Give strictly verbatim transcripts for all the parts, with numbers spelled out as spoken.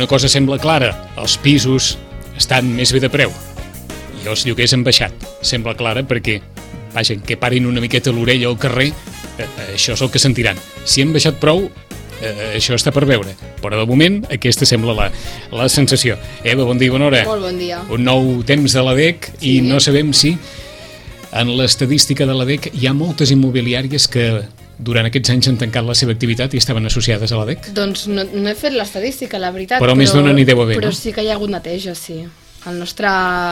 cosa sembla clara, els pisos estan més bé de preu i els lloguers han baixat. Sembla clara perquè, vaja, que parin una miqueta l'orella al carrer, eh, això és el que sentiran. Si han baixat prou, eh, això està per veure. Però de moment aquesta sembla la, la sensació. Eva, bon dia, bona hora. Molt bon dia. Un nou temps de l'A D E C sí. I no sabem si en l'estadística de l'A D E C hi ha moltes immobiliàries que durant aquests anys han tancat la seva activitat i estaven associades a l'A D E C. Doncs no, no he fet l'estadística, la veritat. Però, però més d'una n'hi deu haver, però no? sí que hi ha hagut neteja, sí. El nostre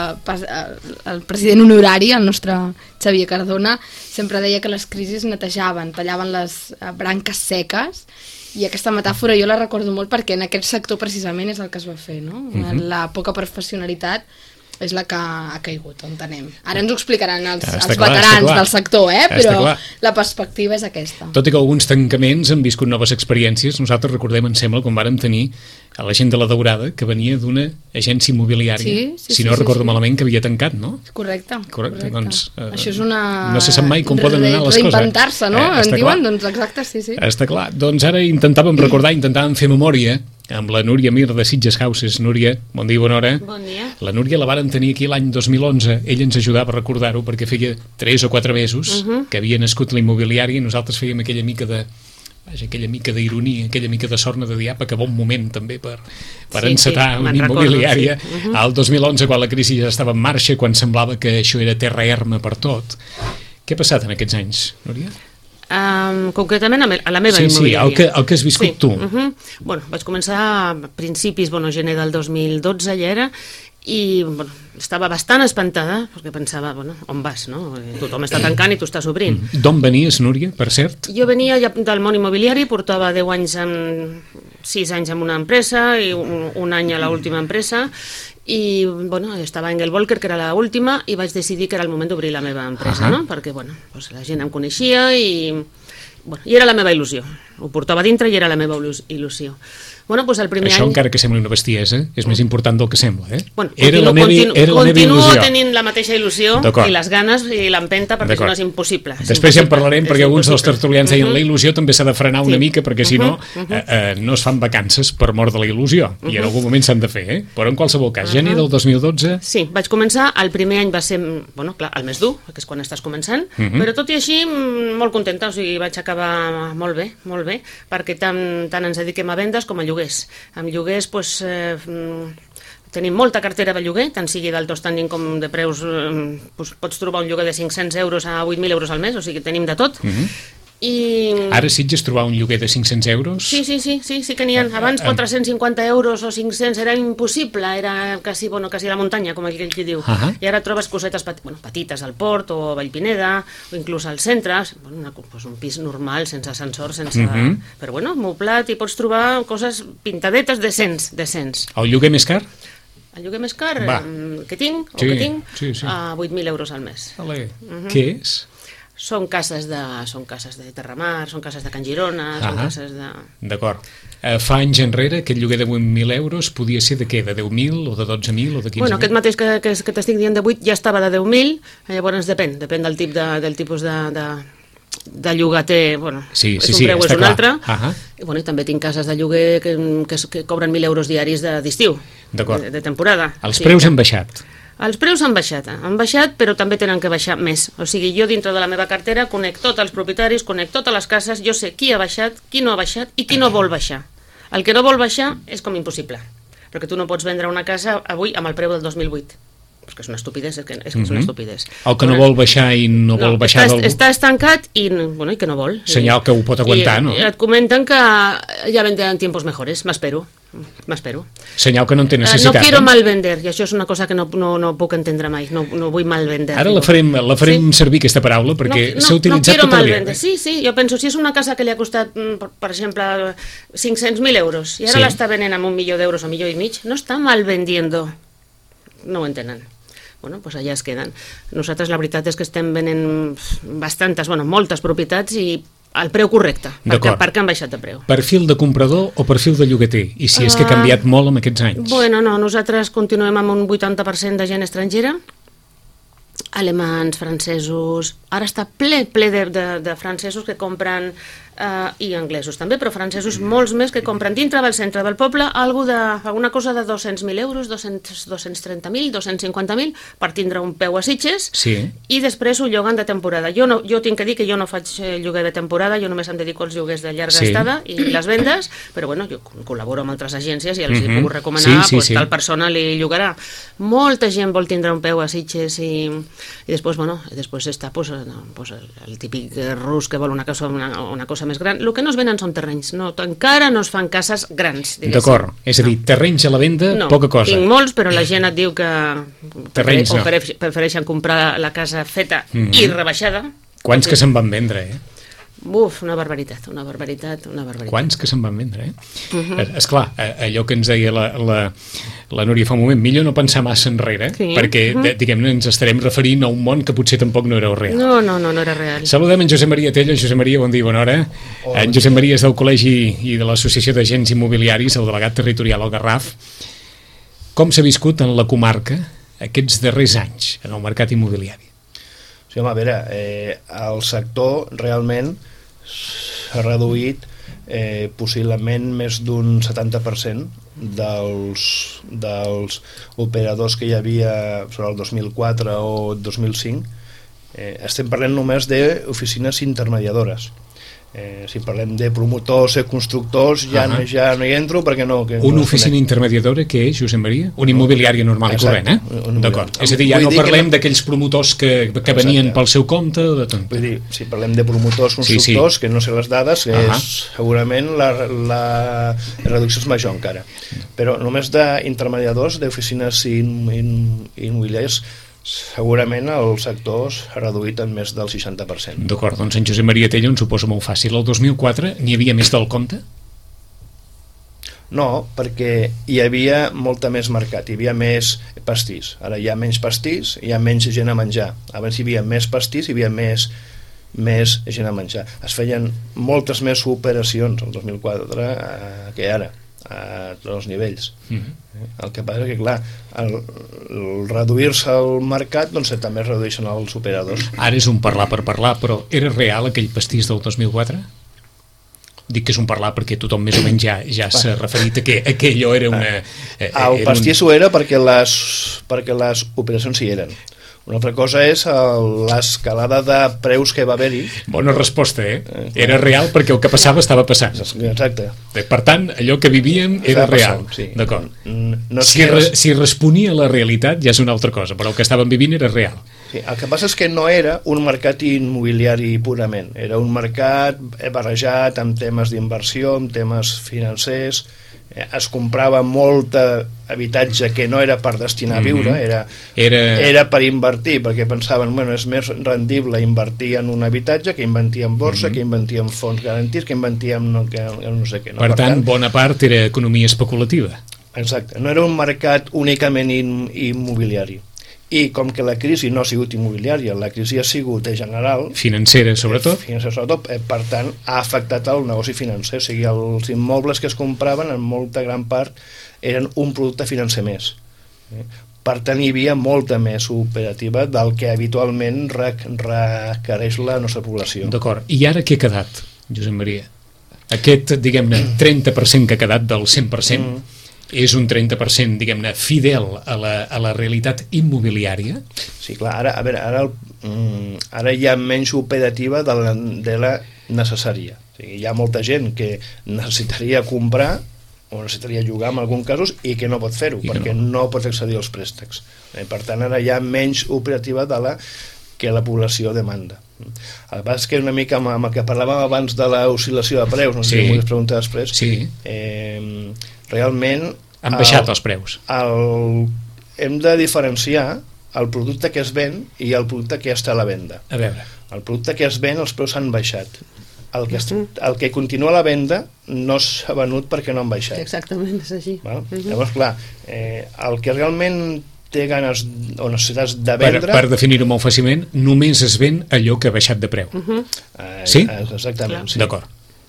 el president honorari, el nostre Xavier Cardona, sempre deia que les crisis netejaven, tallaven les branques seques, i aquesta metàfora jo la recordo molt perquè en aquest sector precisament és el que es va fer, no? Uh-huh. La poca professionalitat és la que ha caigut, entenem. Ara ens ho explicaran els, ja, els clar, veterans del sector, eh? Però la perspectiva és aquesta. Tot i que alguns tancaments han viscut noves experiències, nosaltres recordem, em sembla, quan vàrem tenir a la gent de la Daurada, que venia d'una agència immobiliària, sí, sí, si sí, no sí, recordo sí. malament, que havia tancat, no? Correcte. Correcte, correcte. doncs... Eh, Això és una... No se sap mai com poden anar les coses. Reinventar-se, no? Eh, en diuen, clar. doncs exacte, sí, sí. Està clar. Doncs ara intentàvem recordar, intentàvem fer memòria amb la Núria Mir de Sitges Houses. Núria, bon dia, bona hora. Bon dia. La Núria la vàrem tenir aquí l'any dos mil onze. Ella ens ajudava a recordar-ho perquè feia tres o quatre mesos uh-huh. que havia nascut l'immobiliari i nosaltres fèiem aquella mica de... Vaja, aquella mica d'ironia, aquella mica de sorna de diapa, que bon moment també per, per sí, encetar sí, una immobiliària. Sí. Uh-huh. Al dos mil onze, quan la crisi ja estava en marxa, quan semblava que això era terra erma per tot. Què ha passat en aquests anys, Núria? Um, concretament a la meva sí, immobiliària. Sí, el que, el que has viscut sí. tu. Uh-huh. Bueno, vaig començar a principis, bueno, gener del dos mil dotze ja era, i bueno, estava bastant espantada, perquè pensava, bueno, on vas, no? Tothom està tancant i tu estàs obrint. Mm. D'on venies, Núria, per cert? Jo venia ja del món immobiliari, portava deu anys, amb, sis anys en una empresa i un, un any a l'última empresa, i bueno, estava en el Volker, que era l'última, i vaig decidir que era el moment d'obrir la meva empresa, uh-huh. no? Perquè bueno, doncs la gent em coneixia i, bueno, i era la meva il·lusió. Ho portava dintre i era la meva il·lusió. Bueno, doncs el primer Això, any... encara que sembli una bestiesa, és més important del que sembla, eh? Bueno, era continuo, la meva, continu, era la meva continuo il·lusió. tenint la mateixa il·lusió i les ganes i l'empenta, perquè si no és impossible. És Després impossible, ja en parlarem, perquè alguns dels tertulians deien uh-huh. la il·lusió també s'ha de frenar una sí. mica, perquè si no, uh-huh. eh, eh, no es fan vacances per mort de la il·lusió, uh-huh. i en algun moment s'han de fer, eh? Però en qualsevol cas, gener uh-huh. del dos mil dotze... Sí, vaig començar, el primer any va ser, bueno, clar, el més dur, que és quan estàs començant, uh-huh. però tot i així molt contenta, o sigui, vaig acabar molt bé, molt bé, perquè tant, tant ens dediquem a vendes com a lloguers. Amb lloguers, doncs, eh, tenim molta cartera de lloguer, tant sigui d'alto standing com de preus, eh, doncs pots trobar un lloguer de cinc-cents euros a vuit mil euros al mes, o sigui, tenim de tot. Uh-huh. I... Ara Sitges trobar un lloguer de cinc-cents euros? Sí, sí, sí, sí, sí que n'hi ha. Abans quatre-cents cinquanta euros o cinc-cents era impossible, era quasi, bueno, quasi la muntanya, com aquell que diu. Uh-huh. I ara trobes cosetes pet... bueno, petites al port o a Vallpineda, o inclús al centre, bueno, una, pues un pis normal, sense ascensor, sense... Uh-huh. Però bueno, moblat, i pots trobar coses pintadetes decents, decents. El lloguer més car? El lloguer més car Va. que tinc, o sí, que tinc, sí, sí. a vuit mil euros al mes. Vale. Uh-huh. Què és? Són cases de, són cases de Terramar, són cases de Can Girona, uh-huh. són cases de... D'acord. Eh, fa anys enrere aquest lloguer de vuit mil euros podia ser de què? De deu mil o de dotze mil o de quinze mil? Bueno, aquest mateix que, que, que t'estic dient de vuit ja estava de deu mil, llavors depèn, depèn del, tip de, del tipus de, de, de llogater, bueno, sí, és sí, un sí, preu, és un clar. altre, uh-huh. i, bueno, i també tinc cases de lloguer que, que, que cobren mil euros diaris d'estiu, de, de, de temporada. Els sí, preus que... han baixat. Els preus han baixat, han baixat, però també tenen que baixar més. O sigui, jo dintre de la meva cartera conec tots els propietaris, conec totes les cases, jo sé qui ha baixat, qui no ha baixat i qui no vol baixar. El que no vol baixar és com impossible, perquè tu no pots vendre una casa avui amb el preu del dos mil vuit. Perquè és una estupidesa, és que és, mm-hmm. una estupidesa. El que no vol baixar i no, no vol baixar... Està, del... està estancat i, bueno, i que no vol. Senyal que ho pot aguantar, I, no? I et comenten que ja vendran tiempos mejores, m'espero. M'espero. Senyal que no en té necessitat. Uh, no quiero eh? mal vender, i això és una cosa que no, no, no puc entendre mai, no, no vull mal vender. Ara la farem, la farem sí? servir aquesta paraula perquè no, no, s'ha utilitzat no tota la vida. Sí, sí, jo penso, si és una casa que li ha costat, per, per exemple, cinc-cents mil euros, i ara sí. l'està venent amb un milió d'euros o un milió i mig, no està mal vendiendo. No ho entenen. Bueno, pues allà es queden. Nosaltres la veritat és que estem venent bastantes, bueno, moltes propietats i al preu correcte, perquè, perquè han baixat de preu. Perfil de comprador o perfil de llogater? I si és que ha canviat uh, molt en aquests anys? Bueno, no, nosaltres continuem amb un vuitanta per cent de gent estrangera. alemans, francesos... Ara està ple, ple de, de, de francesos que compren, eh, i anglesos també, però francesos molts més que compren dintre del centre del poble algú de, alguna cosa de dos-cents mil euros, dos-cents, dos-cents trenta mil, dos-cents cinquanta mil, per tindre un peu a Sitges, sí. I després ho lloguen de temporada. Jo, no, jo tinc que dir que jo no faig lloguer de temporada, jo només em dedico als lloguers de llarga sí. estada i les vendes, però bueno, jo col·laboro amb altres agències i els uh -huh. hi puc recomanar, sí, sí, pues, sí. tal persona li llogarà. Molta gent vol tindre un peu a Sitges i, i després, bueno, després està pues, no, pues el, el típic rus que vol una cosa, una, una cosa més gran. El que no es venen són terrenys, no, encara no es fan cases grans. D'acord, és a dir, terrenys a la venda, no, poca cosa. Tinc molts, però la gent et diu que terrenys, no. prefereixen comprar la casa feta mm-hmm. i rebaixada. Quants que se'n van vendre, eh? Uf, una barbaritat, una barbaritat, una barbaritat. Quants que se'n van vendre, eh? Uh-huh. Esclar, allò que ens deia la, la, la Núria fa un moment, millor no pensar massa enrere, sí. perquè, uh-huh. diguem-ne, ens estarem referint a un món que potser tampoc no era real. No, no, no, no era real. Saludem en Josep Maria Tello. Josep Maria, bon dia, bona hora. Hola, en Josep Maria és del Col·legi i de l'Associació d'Agents Immobiliaris, el delegat territorial al Garraf. Com s'ha viscut en la comarca aquests darrers anys en el mercat immobiliari? Sí, home, a veure, eh, el sector realment s'ha reduït eh, possiblement més d'un setanta per cent dels, dels operadors que hi havia sobre el dos mil quatre o dos mil cinc. Eh, estem parlant només d'oficines intermediadores. Eh, si parlem de promotors i constructors ja, uh-huh. no, ja no hi entro perquè no... Que una no oficina intermediadora què és, Josep Maria? Una immobiliària normal i corrent, eh? D'acord. És a dir, ja Vull no dir parlem no... d'aquells promotors que, que venien pel seu compte o de tot. Vull dir, si parlem de promotors constructors, sí, sí. que no sé les dades, que uh-huh. és, segurament la, la reducció és major encara. Però només d'intermediadors, d'oficines immobiliàries, segurament el sector s'ha reduït en més del seixanta per cent. D'acord, doncs en Josep Maria Tello ens ho posa molt fàcil. El dos mil quatre n'hi havia més del compte? No, perquè hi havia molta més mercat, hi havia més pastís. Ara hi ha menys pastís, hi ha menys gent a menjar. Abans hi havia més pastís, hi havia més, més gent a menjar. Es feien moltes més operacions el dos mil quatre eh, que ara, a tots els nivells. Mm-hmm. El que passa és que, clar, el, el reduir-se al mercat, doncs també es redueixen els operadors. Ara és un parlar per parlar, però era real aquell pastís del dos mil quatre? Dic que és un parlar perquè tothom més o menys ja, ja s'ha referit a que aquello era una... Eh, el pastís un... ho era perquè les, perquè les operacions hi eren. Una altra cosa és l'escalada de preus que va haver-hi. Bona resposta, eh? Era real perquè el que passava estava passant. Exacte. Per tant, allò que vivíem era real. Sí. D'acord. No si, re, si responia a la realitat ja és una altra cosa, però el que estàvem vivint era real. Sí, el que passa és que no era un mercat immobiliari purament. Era un mercat barrejat amb temes d'inversió, amb temes financers. Es comprava molt habitatge que no era per destinar a viure, era, era... era per invertir, perquè pensaven, bueno, és més rendible invertir en un habitatge que invertir en borsa, mm-hmm. que invertir en fons garantits, que invertir en no, que, no sé què. No? Per, per tant, tant, bona part era economia especulativa. Exacte, no era un mercat únicament immobiliari. I com que la crisi no ha sigut immobiliària, la crisi ha sigut de general... Financera, sobretot. Eh, financera, sobretot. Eh, per tant, ha afectat el negoci financer. O sigui, els immobles que es compraven, en molta gran part, eren un producte financer més. Eh? Per tant, hi havia molta més operativa del que habitualment requereix la nostra població. D'acord. I ara què ha quedat, Josep Maria? Aquest, diguem-ne, trenta per cent que ha quedat del cent per cent... Mm. És un trenta per cent, diguem-ne, fidel a la, a la realitat immobiliària? Sí, clar, ara, a veure, ara, el, ara hi ha menys operativa de la, de la necessària. O sigui, hi ha molta gent que necessitaria comprar o necessitaria llogar en alguns casos i que no pot fer-ho, perquè no. no pot accedir als préstecs. Per tant, ara hi ha menys operativa de la que la població demanda. El que passa és que una mica amb, amb el que parlàvem abans de l'oscil·lació de preus, no sé sí. si m'ho has preguntat després, sí. eh, realment... Han baixat el, els preus. El, hem de diferenciar el producte que es ven i el producte que està a la venda. A veure. El producte que es ven, els preus s'han baixat. El que, est, el que continua a la venda no s'ha venut perquè no han baixat. Exactament, és així. Val? Uh-huh. Llavors, clar, eh, el que realment té ganes o necessitats de vendre... Per, per definir-ho molt fàcilment, només es ven allò que ha baixat de preu. Uh-huh. eh, sí? Exactament. Sí. D'acord.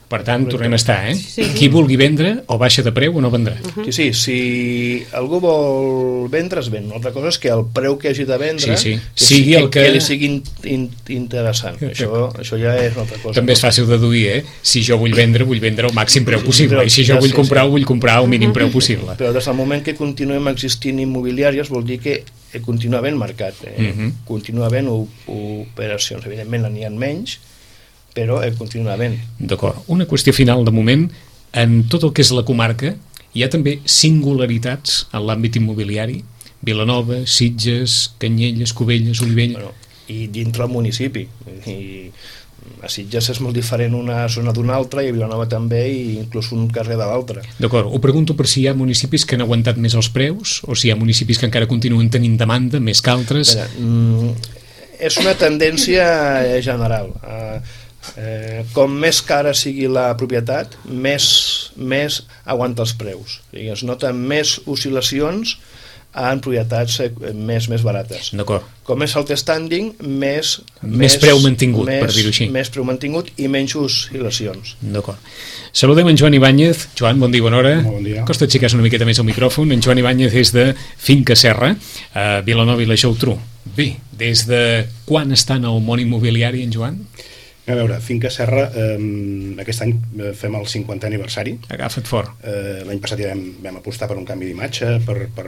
Per tant, tornem a estar, eh? Sí, sí. Qui vulgui vendre o baixa de preu o no vendrà. Sí, sí, si algú vol vendre, es ven. Una altra cosa és que el preu que hagi de vendre Sí, sí. que, Sigui el que- que li sigui in, in, interessant. Això, això ja és una altra cosa. També és fàcil de deduir, eh? Si jo vull vendre, vull vendre al màxim preu possible. I si jo Ja, vull sí, comprar, sí. vull comprar al mínim preu possible. Però des del moment que continuem existint immobiliàries vol dir que eh, continua havent mercat, eh? Mhm. Continua havent o- operacions. Evidentment n'hi ha menys, però eh, continua havent. D'acord. Una qüestió final de moment. En tot el que és la comarca, hi ha també singularitats en l'àmbit immobiliari? Vilanova, Sitges, Canyelles, Cubelles, Olivella... Bueno, i dintre el municipi. I a Sitges és molt diferent una zona d'una altra, i a Vilanova també, i inclús un carrer de l'altre. D'acord, ho pregunto per si hi ha municipis que han aguantat més els preus o si hi ha municipis que encara continuen tenint demanda més que altres. Espera, mm, és una tendència eh, general. Eh, eh, com més cara sigui la propietat, més, més aguanta els preus. O sigui, es noten més oscil·lacions en propietats eh, més, més barates. D'acord. Com més alt standing, més, Més preu mantingut, per dir-ho així. Més preu mantingut i menys oscil·lacions. D'acord. Saludem en Joan Ibáñez. Joan, bon dia, bona hora. Bon dia. Costa aixecar una miqueta més el micròfon. En Joan Ibáñez és de Finca Serra, a Vilanova i la Geltrú. Bé, des de quan està en el món immobiliari, en Joan? A veure, Finca Serra, eh, aquest any eh, fem el cinquantè aniversari. Agafa't fort. Eh, L'any passat ja vam, vam apostar per un canvi d'imatge, per, per,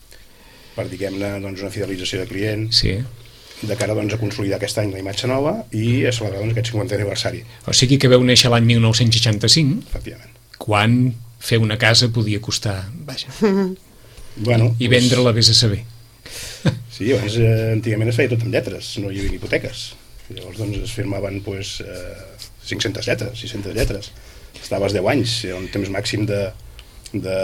per diguem-ne, doncs, una fidelització de client, Sí. de cara doncs, a consolidar aquest any la imatge nova i a celebrar doncs, aquest cinquantè aniversari, O sigui que veu néixer l'any mil nou-cents seixanta-cinc, efectivament. quan fer una casa podia costar, vaja, Bueno, i vendre-la vés a saber. Sí, abans eh, antigament es feia tot amb lletres, no hi havia hipoteques. Llavors doncs, es firmaven pues, eh, cinc-centes lletres, sis-centes lletres. Estaves deu anys, era un temps màxim de, de,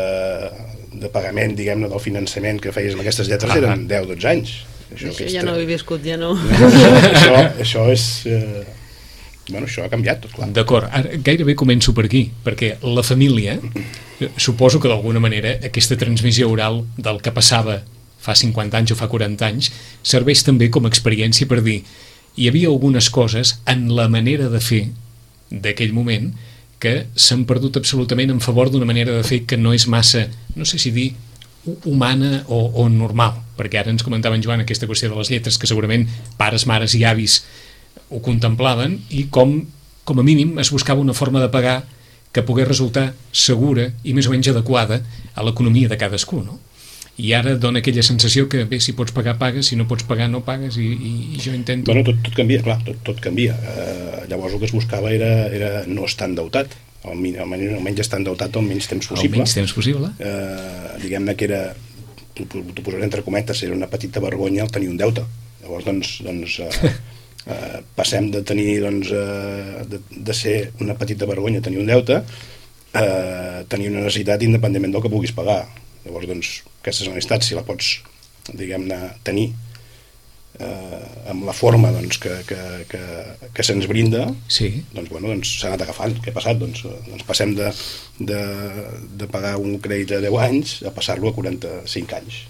de pagament, diguem-ne, del finançament que feies amb aquestes lletres, Ah. eren deu dotze anys. Això aquesta- ja no ho he viscut, ja no. això, això és... Eh, bueno, això ha canviat tot, clar. D'acord, ara gairebé començo per aquí, perquè la família, eh, suposo que d'alguna manera aquesta transmissió oral del que passava fa cinquanta anys o fa quaranta anys, serveix també com a experiència per dir hi havia algunes coses en la manera de fer d'aquell moment que s'han perdut absolutament en favor d'una manera de fer que no és massa, no sé si dir hu- humana o, o normal, perquè ara ens comentava en Joan aquesta qüestió de les lletres que segurament pares, mares i avis ho contemplaven i com, com a mínim es buscava una forma de pagar que pogués resultar segura i més o menys adequada a l'economia de cadascú, no? I ara dona aquella sensació que bé, si pots pagar, pagues, si no pots pagar, no pagues i, i, i jo intento... Bueno, tot, tot canvia, clar, tot, tot canvia. Eh, llavors el que es buscava era, era no estar endeutat, almenys, almenys estar endeutat el menys temps el possible. menys temps possible. Eh, diguem-ne que era, t'ho t'ho posaré entre cometes, era una petita vergonya el tenir un deute. Llavors, doncs, doncs eh, eh, passem de tenir, doncs, eh, de, de ser una petita vergonya tenir un deute a eh, tenir una necessitat independentment del que puguis pagar. Llavors, doncs, aquesta necessitat, si la pots, diguem-ne, tenir eh, amb la forma doncs, que, que, que, que se'ns brinda, Sí. doncs, bueno, doncs s'ha anat agafant. Què ha passat? Doncs, eh, doncs passem de, de, de pagar un crèdit a deu anys a passar-lo a quaranta-cinc anys.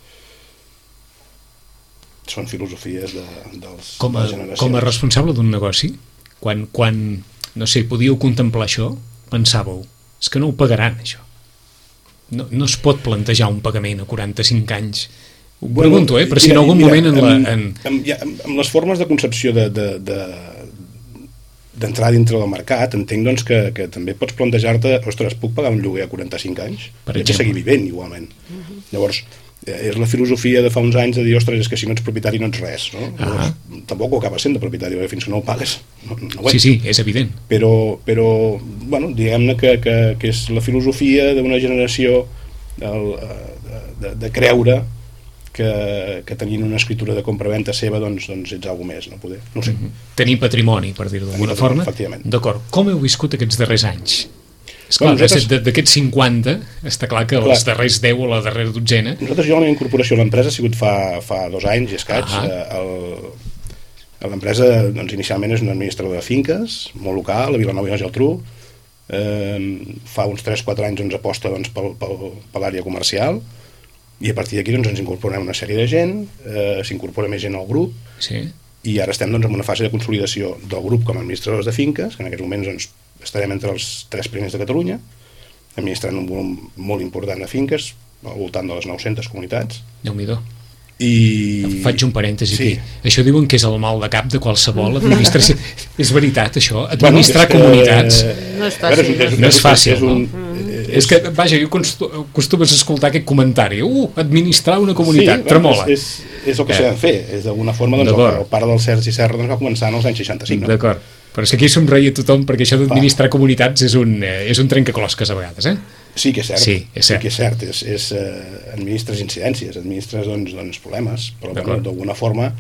Són filosofies de, dels, Com a, de les generacions. com a responsable d'un negoci, quan, quan, no sé, podíeu contemplar això, pensàveu, és que no ho pagaran, això. No, no es pot plantejar un pagament a quaranta-cinc anys. Ho Bueno, pregunto, eh? Per si en mira, algun mira, moment en la... amb, En... amb, ja, amb, amb les formes de concepció de, de, de, d'entrar dintre del mercat, entenc doncs, que, que també pots plantejar-te, ostres, puc pagar un lloguer a quaranta-cinc anys? Per Haig de exemple. seguir vivent igualment. Uh-huh. Llavors, eh, és la filosofia de fa uns anys de dir, ostres, és que si no ets propietari no ets res, no? Ah. Llavors, tampoc ho acabes sent de propietari, perquè fins que no ho pagues no, no ho Sí, ets. sí, és evident. Però, però bueno, diguem-ne que, que, que és la filosofia d'una generació el, de, de, de creure que, que tenint una escritura de compra-venta seva doncs, doncs ets alguna més, no poder, no ho sé. Tenir patrimoni, per dir-ho d'alguna Tenir patrimoni, forma. efectivament. D'acord. Com heu viscut aquests darrers anys? Esclar, Bueno, nosaltres- de- d'aquests cinquanta, està clar que Clar. els darrers deu o la darrera dotzena... Nosaltres, jo, la meva incorporació a l'empresa ha sigut fa, fa dos anys i escaig. Ah. Eh, el, l'empresa, doncs, inicialment és un administrador de finques, molt local, a Vilanova i la Geltrú. Eh, fa uns tres quatre anys doncs, aposta doncs, pel, pel, per l'àrea comercial, i a partir d'aquí doncs, ens incorporem una sèrie de gent, eh, s'incorpora més gent al grup, Sí. i ara estem doncs, en una fase de consolidació del grup com a administradors de finques, que en aquests moments doncs, estarem entre els tres primers de Catalunya, administrant un volum molt important de finques, al voltant de les nou-centes comunitats. Déu-n'hi-do. I... Faig un parèntesi sí. aquí. Això diuen que és el mal de cap de qualsevol administració. És veritat, això? Administrar bueno, comunitats... Que... No és fàcil. Veure, és, no és fàcil, és un, no? És... És que, vaja, jo acostumes a escoltar aquest comentari. Uh, administrar una comunitat, sí, tremola. És, és, és el que eh. s'ha de fer. És d'alguna forma, doncs, el, el pare del Sergi Serra doncs, va començar en els anys seixanta-cinc. No? D'acord. Però és que aquí somreia tothom, perquè això d'administrar comunitats és un, eh, és un trencaclosques a vegades, eh? Sí que és cert, sí, és cert. Sí que és cert. És, és, eh, administres incidències, administres doncs, doncs, problemes, però bueno, d'alguna forma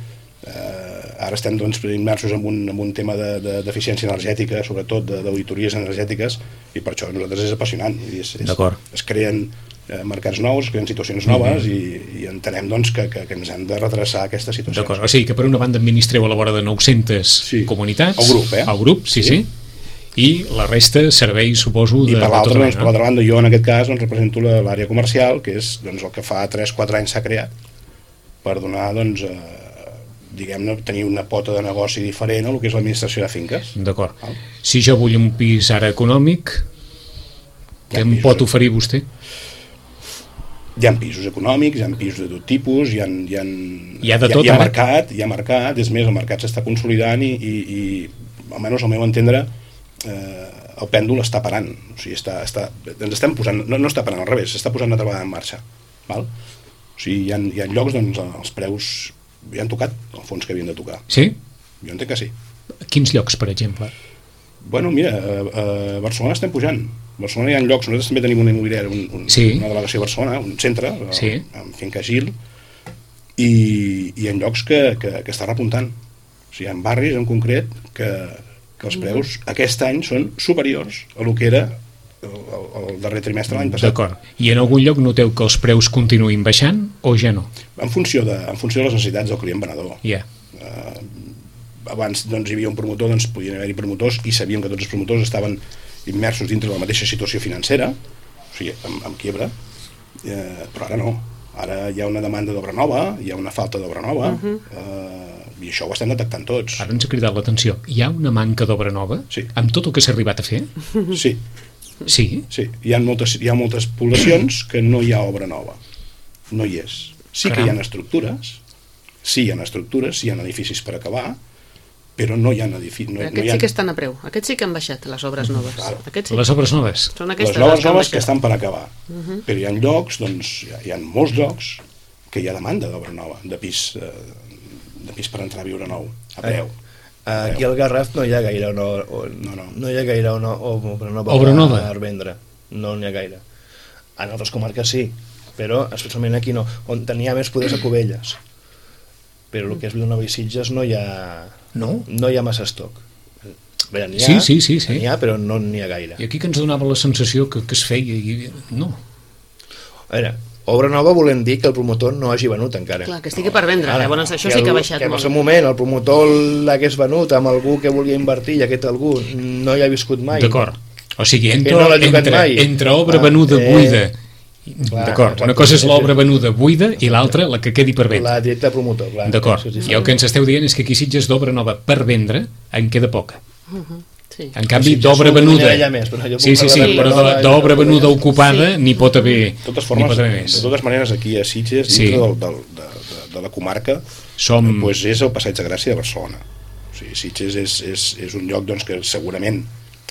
eh, ara estem doncs, immersos en un, en un tema d'eficiència de, energètica, sobretot d'auditories energètiques, i per això a nosaltres és apassionant. És, és, es creen eh, mercats nous, es creen situacions noves, mm-hmm. i, i entenem doncs, que, que, que ens hem de redreçar aquesta situació. D'acord, o sigui que per una banda administreu a la vora de nou-centes sí. comunitats. El grup, eh? El grup, sí, sí. sí. I la resta serveis, suposo, de, I per l'altra, de doncs, per l'altra banda, jo en aquest cas doncs, represento l'àrea comercial, que és doncs, el que fa tres quatre anys s'ha creat per donar, doncs, eh, diguem-ne, tenir una pota de negoci diferent a el que és l'administració de finques. D'acord. Si jo vull un pis ara econòmic, què em pot oferir vostè? Hi ha pisos econòmics, hi ha pisos de tot tipus, hi ha, hi ha, hi ha, de tot, hi ha, hi ha mercat, hi ha mercat, és més, el mercat s'està consolidant i, i, i almenys al meu entendre, eh, el pèndol està parant, o sigui, està, està, ens estem posant, no, no està parant, al revés, s'està posant una altra vegada en marxa, val? O sigui, hi ha, hi ha llocs, doncs, els preus ja han tocat el fons que havien de tocar. Sí? Jo entenc que sí. Quins llocs, per exemple? Bueno, mira, a, a Barcelona estem pujant. A Barcelona hi ha llocs, nosaltres també tenim una immobiliària, un, un, sí. una delegació a Barcelona, un centre, sí. amb finca Gil, i, i hi ha llocs que, que, que està repuntant. O sigui, hi ha barris en concret que que els preus aquest any són superiors a el que era el, el darrer trimestre de l'any passat. D'acord. I en algun lloc noteu que els preus continuïn baixant o ja no? En funció de, en funció de les necessitats del client venedor. Yeah. Uh, abans doncs, hi havia un promotor, doncs podien haver-hi promotors i sabíem que tots els promotors estaven immersos dintre de la mateixa situació financera, o sigui, amb, amb quiebra, uh, però ara no. Ara hi ha una demanda d'obra nova, hi ha una falta d'obra nova, uh-huh. uh, i això ho estem detectant tots. Ara ens ha cridat l'atenció. Hi ha una manca d'obra nova? Sí. Amb tot el que s'ha arribat a fer? Sí. Sí? Sí. Hi ha moltes, hi ha moltes poblacions que no hi ha obra nova. No hi és. Sí Caram. Que hi ha estructures, sí hi ha estructures, sí hi ha edificis per acabar, però no hi ha edificis... No, aquests no hi ha... sí que estan a preu. Aquests sí que han baixat, les obres noves. Claro. Sí. Les obres noves? Són les noves que noves que estan per acabar. Uh-huh. Però hi ha llocs, doncs, hi ha, hi ha molts llocs que hi ha demanda d'obra nova, de pis... Eh, de pis per entrar a viure nou, a preu. Eh, aquí al Garraf no hi ha gaire no, o, no, no. no hi ha gaire no, obra nova obra nova per vendre, no n'hi ha gaire. En altres comarques sí, però especialment aquí no, on tenia més poders a Cubelles, però el que és Vilanova i Sitges no hi ha no, no hi ha massa estoc. Bé, n'hi ha, sí, sí, sí, sí. n'hi ha, però no n'hi ha gaire. I aquí que ens donava la sensació que, que es feia i... no. A veure, obra nova volem dir que el promotor no hagi venut encara. Clar, que estigui per vendre, ara, llavors això sí que ha baixat que molt. Que en el moment el promotor l'hagués venut amb algú que volia invertir i aquest algú no hi ha viscut mai. D'acord, o sigui, entre, no entre, entre obra ah, venuda eh, buida, d'acord, una cosa és l'obra venuda buida i l'altra la que quedi per vendre. La directa promotor, clar. D'acord, i el que ens esteu dient és que aquí Sitges d'obra nova per vendre en queda poca. Uh-huh. Sí. En canvi, d'obra venuda... Més, sí, sí, sí, però d'obra venuda ocupada sí. n'hi pot haver, de totes formes, pot haver més. De totes maneres, aquí a Sitges, sí. dintre del, del, de, de, de la comarca, Som... pues és el Passeig de Gràcia de Barcelona. O sigui, Sitges és, és, és un lloc doncs, que segurament,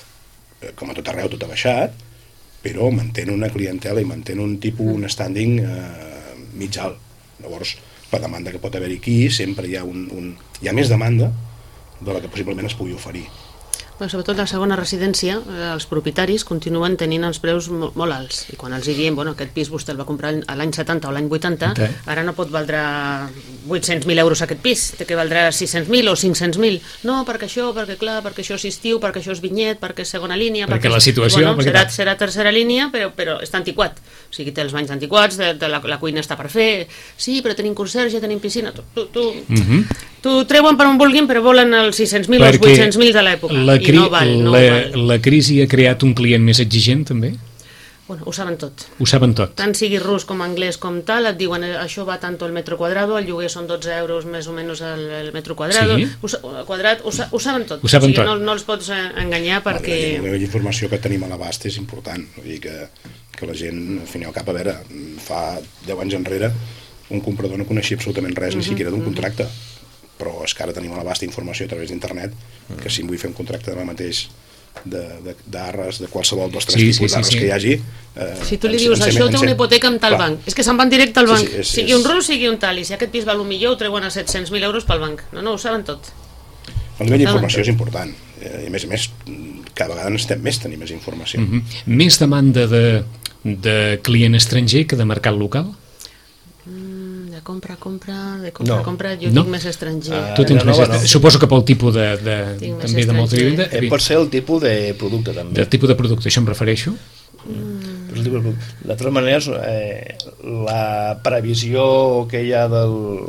com a tot arreu, tot ha baixat, però mantén una clientela i mantén un tipus, un standing eh, mig alt. Llavors, la demanda que pot haver aquí, sempre hi ha, un, un, hi ha més demanda de la que possiblement es pugui oferir. Però sobretot la segona residència, els propietaris continuen tenint els preus molt, molt alts, i quan els hi diem, bueno, aquest pis vostè el va comprar a l'any setanta o l'any vuitanta, okay. ara no pot valdre vuit-cents mil euros aquest pis, té que valdrà sis-cents mil o cinc-cents mil. No, perquè això, perquè clar, perquè això és estiu, perquè això és vinyet, perquè és segona línia, perquè, perquè la situació... Bueno, perquè... serà, serà tercera línia, però, però està antiquat. O sigui, té els banys antiquats, de, de la, la cuina està per fer, sí, però tenim conserge, tenim piscina, tu, tu, tu, uh-huh. tu treuen per on vulguin, però volen els sis-cents mil o els vuit-cents mil de l'època. La, cri... no val, no la, val. La crisi ha creat un client més exigent, també? Bueno, ho saben tot. Ho saben tot. Tant sigui rus com anglès com tal, et diuen eh, això va tant el metro quadrado, el lloguer són dotze euros més o menys el, el metro quadrado, Sí. ho, sa- quadrat, ho, sa- ho saben tot. Ho saben o sigui, tot. No, no els pots eh, enganyar perquè... El nivell d'informació que tenim a l'abast és important. Vull dir que, que la gent, al final al cap, a veure, fa deu anys enrere un comprador no coneixia absolutament res, ni siquiera d'un contracte. Però és que ara tenim a l'abast informació a través d'internet, que si em vull fer un contracte demà mateix d'arres, de, de qualsevol dels tres Sí, tipus sí, sí, d'arres sí. que hi hagi... Eh, Si tu li ens- dius ens això hem- té ens una hem- hipoteca amb tal Clar. banc, és que se'n van directe al Sí, banc, sí, és- sigui és- un rus, sigui un tal, i si aquest pis val un milió ho treuen a set-cents mil euros pel banc. No, no, ho saben tot. El nivell Saben d'informació tot. és important. Eh, I a més a més, cada vegada necessitem més tenir més informació. Mm -hmm. Més demanda de, de client estranger que de mercat local? Mm, de compra, compra, de compra, No. compra, jo No. tinc més estranger. Ah, Tu tens de més nova, estra- no. Suposo que pel tipus de, de, Tinc més també de molta estranger. vivenda. Eh, pot ser el tipus de producte, també. Del tipus de producte, això em refereixo. Però el tipus de producte. De totes maneres, eh, la previsió que hi ha del,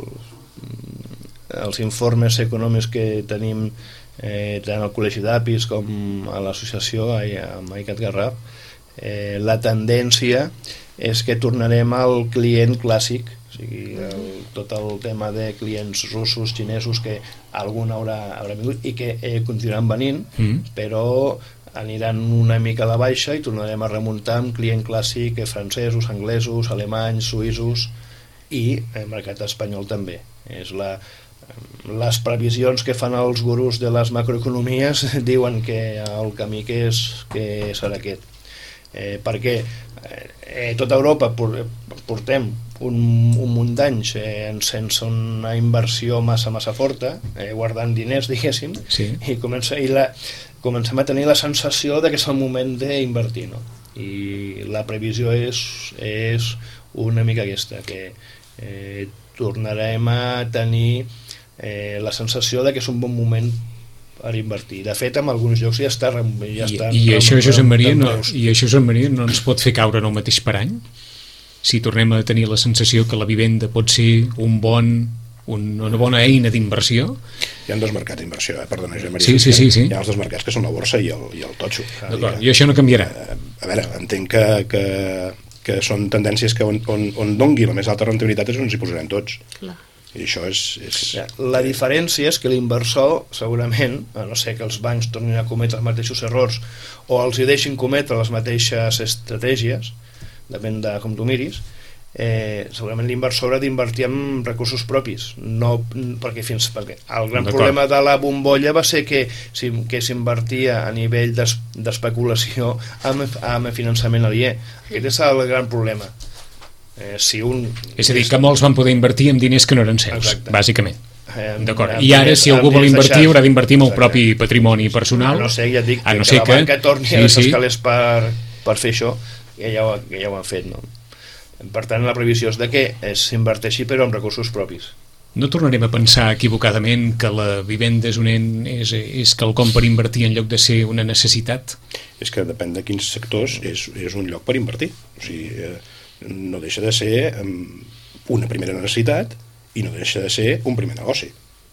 els informes econòmics que tenim eh, tant al Col·legi d'Apis com a l'associació, ai, amb Aicat Garraf, eh, la tendència és que tornarem al client clàssic, o sigui, el, tot el tema de clients russos, xinesos, que algun haurà, haurà vingut i que eh, continuaran venint, Mm. però aniran una mica a la baixa i tornarem a remuntar amb client clàssic, eh, francesos, anglesos, alemanys, suïssos i el mercat espanyol també. És la, les previsions que fan els gurus de les macroeconomies diuen que el camí que, és, que serà aquest. Eh, perquè eh, tota Europa por, portem un, un munt d'anys eh, sense una inversió massa massa forta, eh, guardant diners, diguéssim, Sí. i, comença, i la, comencem a tenir la sensació de que és el moment d'invertir, no? I la previsió és, és una mica aquesta, que eh, tornarem a tenir eh, la sensació de que és un bon moment per invertir. De fet, en alguns llocs ja està... Ja I, està i això, rem- Josep Maria, no, repreus. i això, Josep Maria, no ens pot fer caure en el mateix parany? Si tornem a tenir la sensació que la vivenda pot ser un bon, un, una bona eina d'inversió? Hi ha dos mercats d'inversió, eh? Perdona, Josep Maria. Sí, sí, sí, sí. Hi ha els dos mercats que són la borsa i el, i el totxo. D'acord, i això no canviarà. Eh, a veure, entenc que, que, que són tendències que on, on, on dongui la més alta rendibilitat és on s'hi posarem tots. Clar. I això és... és... Ja, la diferència és que l'inversor, segurament, a no ser que els bancs tornin a cometre els mateixos errors o els hi deixin cometre les mateixes estratègies, depèn de com tu miris, eh, segurament l'inversor haurà d'invertir en recursos propis, no, perquè fins perquè el gran problema de la bombolla va ser que, que s'invertia a nivell d'es, d'especulació amb, amb finançament aliè. Aquest és el gran problema. Eh, si un... És a dir, que molts van poder invertir amb diners que no eren seus, Exacte. bàsicament. Eh, D'acord. amb I ara, diners- si algú amb vol diners invertir, deixats. haurà d'invertir amb el Exacte. propi patrimoni personal. A no ser, ja et dic, a no que, ser que la banca torni sí, a les sí. escales per, per fer això, que ja, ho, que ja ho han fet, no? Per tant, la previsió és de que s'inverteixi però amb recursos propis. No tornarem a pensar equivocadament que la vivenda és, un en, és, és quelcom per invertir en lloc de ser una necessitat? És que depèn de quins sectors és, és un lloc per invertir. O sigui, eh, no deixa de ser um, una primera necessitat i no deixa de ser un primer negoci.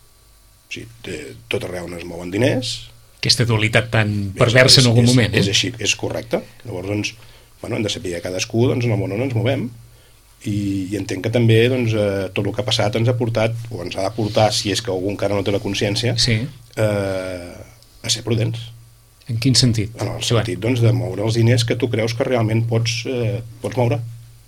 O sigui, té, tot arreu on es mouen diners... Aquesta dualitat tan perversa en algun és, moment. És, Eh? és així, és correcte. Llavors, doncs, bueno, hem de saber cadascú doncs, en el món on ens movem i, i entenc que també doncs, eh, tot el que ha passat ens ha portat, o ens ha de portar, si és que algú encara no té la consciència, Sí. eh, a ser prudents. En quin sentit? En el Joan? sentit doncs, de moure els diners que tu creus que realment pots, eh, pots moure.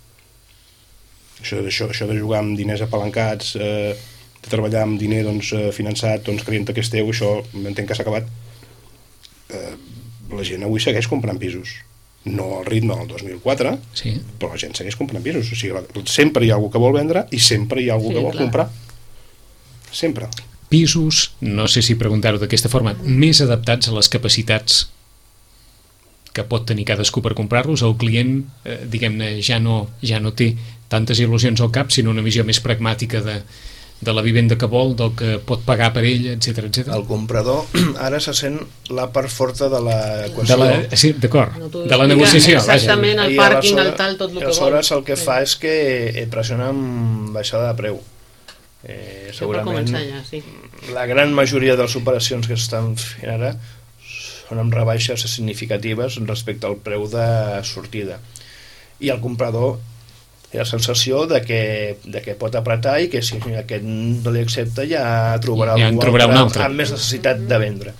Això, això, això de jugar amb diners apalancats, eh, de treballar amb diner doncs, eh, finançat, doncs, creient que és teu, això entenc que s'ha acabat. Eh, la gent avui segueix comprant pisos. No al ritme del dos mil quatre, Sí. però la gent segueix comprant pisos. O sigui, sempre hi ha algú que vol vendre i sempre hi ha algú Sí, que vol clar. comprar. Sempre. Pisos, no sé si preguntar-ho d'aquesta forma, més adaptats a les capacitats que pot tenir cadascú per comprar-los, el client, eh, diguem-ne, ja no, ja no té tantes il·lusions al cap, sinó una visió més pragmàtica de, de la vivenda que vol, del que pot pagar per ella, etcètera, etcètera. El comprador ara se sent la part forta de De l'equació. la, sí, d'acord, No, tu- de la ja, negociació, vaja. exactament. el I pàrquing, aleshores- el tal, tot el que aleshores vol. el que fa és que pressiona amb baixada de preu. Eh, Això per segurament començar ja, sí. la gran majoria de les operacions que s'estan fent ara són amb rebaixes significatives respecte al preu de sortida. i el comprador té la sensació de que, de que pot apretar i que si aquest no li accepta ja trobarà, ja algú trobarà altre, un altre amb més necessitat de vendre.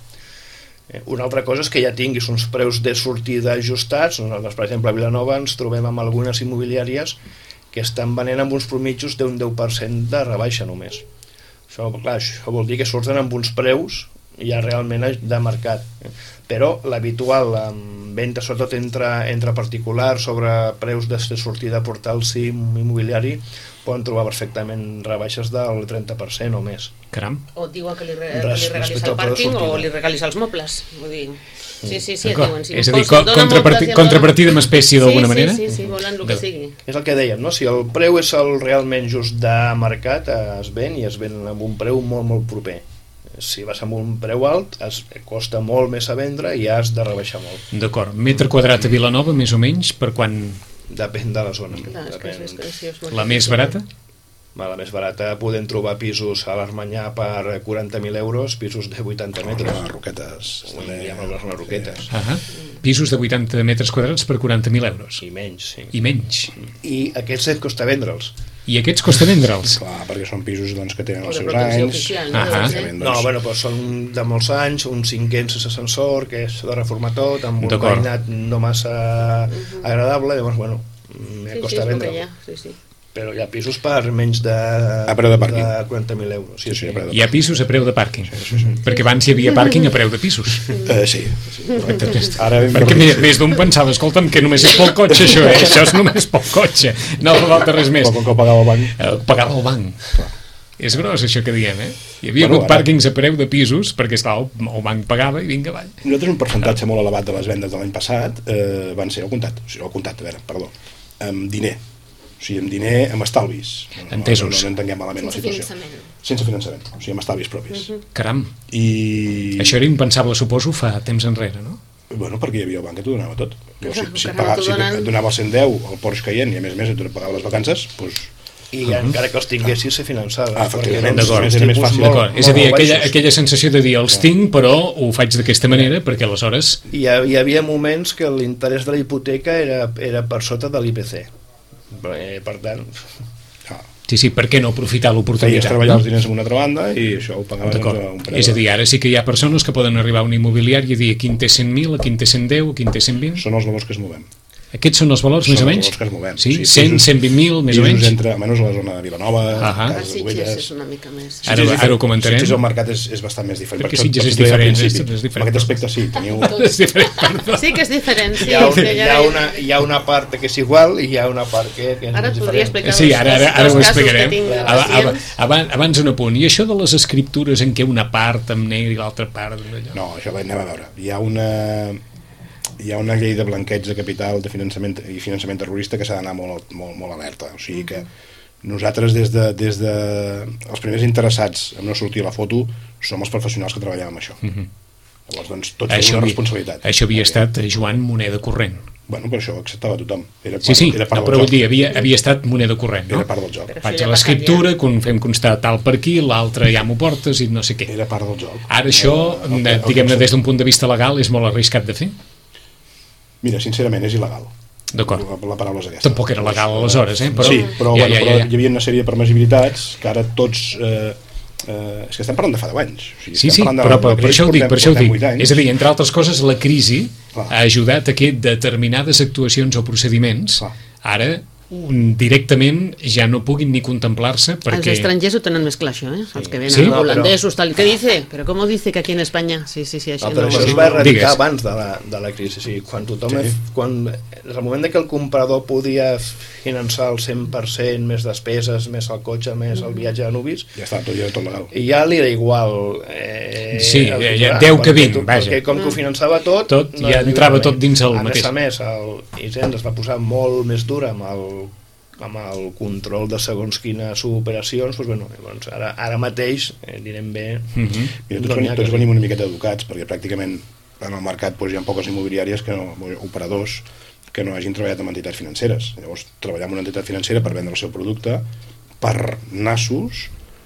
Una altra cosa és que ja tinguis uns preus de sortida ajustats. Nosaltres, per exemple, a Vilanova ens trobem amb algunes immobiliàries que estan venent amb uns promitjos d'un deu per cent de rebaixa només. Això, clar, això vol dir que surten amb uns preus ja realment de mercat. Però l'habitual en venda, sobretot entre, entre particulars, sobre preus de sortida a portal SIM immobiliari, poden trobar perfectament rebaixes del trenta per cent o més. Caram. O et diuen que li, re, Res, que li regalis el pàrquing o li regalis els mobles. Vull dir, sí, sí, sí, et diuen. Si és a dir, posa, co contraparti mobles, contrapartida amb espècie d'alguna sí, manera? Sí, sí, sí, volen el que sigui. És el que dèiem, no? Si el preu és el realment just de mercat, es ven i es ven amb un preu molt, molt proper. Si vas amb un preu alt, es costa molt més a vendre i has de rebaixar molt. D'acord. Metre quadrat a Vilanova, més o menys, per quan... Depèn de la zona. Clar, és que, és que, sí, és la més barata? La més barata podem trobar pisos a l'Armanyà per quaranta mil euros, pisos de vuitanta metres. Les roquetes. Hi ha les roquetes. Uh -huh. Pisos de vuitanta metres quadrats per quaranta mil euros. I menys, sí. I menys. I aquests et costa vendre'ls. I aquests costa vendre'ls? Clar, perquè són pisos doncs, que tenen O els de seus protecció anys. oficial, no? Ah, Òbviament, No, doncs, bueno, però són de molts anys, un cinquè sense ascensor, que és de reformar tot, amb un D'acord. veïnat no massa agradable, llavors, bueno, Sí, sí, costa és el que vendre'l. hi ha, sí, sí. Però hi ha pisos per menys de, A preu de pàrquing. de quaranta mil euros. Sí, sí, a preu de Hi ha pisos a preu de pàrquing. Perquè abans hi havia pàrquing a preu de pisos. Eh, sí, sí, correcte. Ara ben Perquè més, més d'un pensava, escolta'm, que només és pel cotxe això, eh? Això és només pel cotxe. No fa falta res més. Però com que ho pagava el banc. Eh, Pagava el banc. És gros això que diem, eh? Hi havia Bueno, hagut ara- pàrquings a preu de pisos perquè esclar, el, el banc pagava i vinga avall. Nosaltres un percentatge molt elevat de les vendes de l'any passat eh, van ser al comptat, o sigui, al comptat, a veure, perdó, amb diner. O sigui, amb diner, amb estalvis. No, Entesos. No, no entenguem malament Sense la situació. finançament. Sense finançament, o sigui, amb estalvis propis. Uh -huh. Caram, I... això era impensable, suposo, fa temps enrere, no? Bueno, perquè hi havia el banc que t'ho donava tot. Clar, si, si, encara pagava, t'ho si donen. et donava el cent deu, el Porsche caient, i a més a més et pagava les vacances, doncs... I encara que els tinguessis se finançava. Ah, efectivament, d'acord, era més fàcil. D'acord, és a dir, aquella, aquella sensació de dir els tinc, però ho faig d'aquesta manera, perquè aleshores... Hi, ha, hi havia moments que l'interès de la hipoteca era, era per sota de l'I P C. Eh, per tant... Ah, Sí, sí, per què no aprofitar feies l'oportunitat? treballar No? els diners en una altra banda i això ho pagaves doncs, a un D'acord. preu. És a dir, ara sí que hi ha persones que poden arribar a un immobiliari i dir aquí en té cent mil, aquí en té cent deu, aquí en té cent vint... Són els valors que es movem. Aquests són els valors, Són més o els menys? valors que es movem. Sí, Sí, cent, pisos- cent vint mil, més o Pisos menys? entre, almenys a la zona de Vilanova, Ahà. A Cases Sitges Albuelles... és una mica més... Ara, ara ho comentarem. Sitges el mercat és, és bastant més diferent. Perquè Per això- Sitges per és això deia al diferent, principi. és diferent. En aquest aspecte sí, teniu... És diferent, perdó. Sí que és diferent, sí. Hi ha, un, és que hi, ja- ha una, hi ha una part que és igual i hi ha una part que, que és Ara et podria diferent. explicar Sí, ara, ara, ara els ho casos que explicarem. tinc de Aba- aba- pacients. Abans, abans un apunt. I això de les escriptures en què una part amb negre i l'altra part... Allò? No, això anem a veure. Hi ha una... Hi ha una llei de blanqueig de capital de finançament i finançament terrorista que s'ha d'anar molt, molt, molt alerta. O sigui que nosaltres, des de, des de els primers interessats en no sortir a la foto, som els professionals que treballem amb això. Mhm. Llavors, doncs, tots tenim Això, una havia- responsabilitat. això havia Ok. estat eh, Joan moneda corrent. Bueno, però això ho acceptava tothom. Era part, Sí, sí, era part no, del però vull joc. dir, havia, havia estat moneda corrent, no? Era part del joc. Però això Vaig ja a ha l'escriptura, con- fem constar tal per aquí, l'altre ja m'ho portes i no sé què. Era part del joc. Ara això, El- el- el- diguem-ne, el- des d'un punt de vista legal, és molt arriscat de fer? Mira, sincerament, és il·legal. D'acord. La, la paraula és aquesta. Tampoc era legal aleshores, eh? Però, sí, però, ja, bueno, ja, però ja, ja. hi havia una sèrie de permissibilitats que ara tots... Eh, eh, és que estem parlant de fa deu anys. O sigui, Sí, estem sí, parlant de però la- per, la per crisi això ho dic, portem- per això ho portem dic. vuit anys. És a dir, entre altres coses, la crisi Clar. ha ajudat a que determinades actuacions o procediments Clar. ara un, directament ja no puguin ni contemplar-se Els perquè... estrangers ho tenen més clar, això, eh? Els que venen Sí? sí? No, holandesos, tal. Què dice? Però com dice que aquí en Espanya? Sí, sí, sí, això No, però no... això es va erradicar Digues. abans de la, de la crisi. O sigui, quan tothom... Sí. Sí. Quan, des del moment que el comprador podia finançar el cent per cent més despeses, més el cotxe, més el viatge a Nubis, Ja està, tot, ja era tot legal. i ja li era igual eh, Sí, el ja- titular, deu que perquè vint, tu- vaja. perquè com que ho finançava tot, Tot, ja era entrava lliurement. tot dins el a mateix. A més a més, el Hisenda es va posar molt més dura amb el, amb el control de segons quines operacions, doncs, bueno, doncs ara, ara mateix, eh, direm bé, Mhm. Mira, tots, no n'hi venim, ha tots que- venim una miqueta educats, perquè pràcticament en el mercat doncs, hi ha poques immobiliàries, que no, operadors, que no hagin treballat amb entitats financeres. Llavors, treballar amb una entitat financera per vendre el seu producte, per nassos,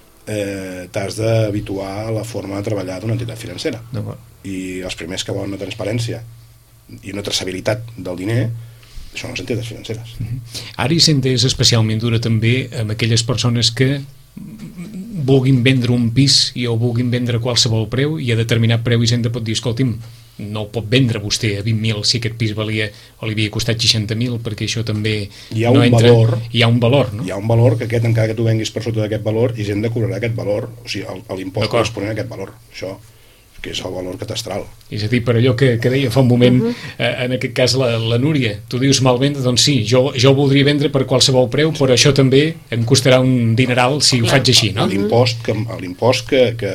eh, t'has d'habituar a la forma de treballar d'una entitat financera. D'acord. I els primers que volen una transparència i una traçabilitat del diner són les entitats financeres. Ara Hisenda és especialment dura també amb aquelles persones que vulguin vendre un pis i o vulguin vendre a qualsevol preu, i a determinat preu Hisenda pot dir, escolti'm, no el pot vendre vostè a vint mil si aquest pis valia o li havia costat seixanta mil, perquè això també hi ha no un entra... valor, hi ha un valor, no? Hi ha un valor que aquest, encara que tu venguis per sota d'aquest valor, Hisenda cobrarà aquest valor, o sigui, l'impost corresponent a aquest valor. Això que és el valor catastral. És a dir, per allò que, que deia fa un moment, uh -huh. eh, en aquest cas la, la Núria, tu dius mal vendre, doncs sí, jo, jo ho voldria vendre per qualsevol preu, però això també em costarà un dineral si ho faig així, no? L'impost que, l'impost que, que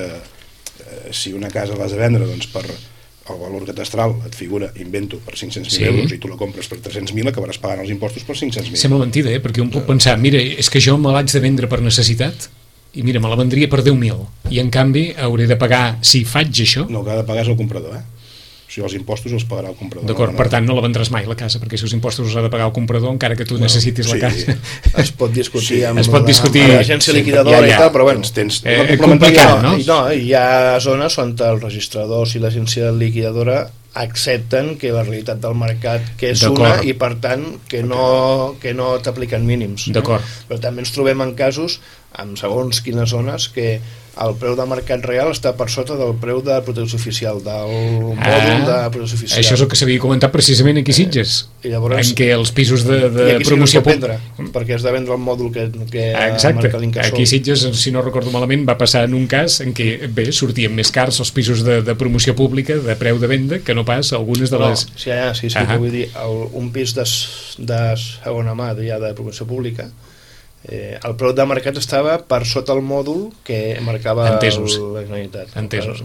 eh, si una casa l'has de vendre doncs per el valor catastral et figura, invento, per cinc-cents mil sí. euros i tu la compres per tres-cents mil, acabaràs pagant els impostos per cinc-cents mil. Sembla mentida, eh? Perquè un pot pensar, mira, és que jo me l'haig de vendre per necessitat i mira, me la vendria per deu mil i en canvi hauré de pagar, si faig això... No, el que ha de pagar és el comprador, eh? O sigui, els impostos els pagarà el comprador. D'acord, per tant no la vendràs mai la casa, perquè si els impostos els ha de pagar el comprador encara que tu bueno, necessitis sí. la casa. Es pot discutir sí. amb es pot discutir... l'agència liquidadora ja, ja. i tal, però bueno, tens, eh, complicat, no? I, no? Hi ha zones on els registradors i l'agència liquidadora accepten que la realitat del mercat que és una i per tant que no, que no t'apliquen mínims. D'acord. Eh? Però també ens trobem en casos, amb segons quines zones, que el preu de mercat real està per sota del preu de protecció oficial, del ah, mòdul de protecció oficial. Això és el que s'havia comentat precisament aquí a Sitges, eh, i llavors, en què els pisos de, de i promoció... Sí no vendre, perquè has de vendre el mòdul que, que exacte, marca l'incasòl. aquí a Sitges, si no recordo malament, va passar en un cas en què, bé, sortien més cars els pisos de, de promoció pública, de preu de venda, que no pas algunes de les... No, sí, ja, sí, sí, uh -huh. vull dir, el, un pis de, de segona mà ja de promoció pública, Eh, el preu de mercat estava per sota el mòdul que marcava Entesos. el, la Generalitat. Entesos.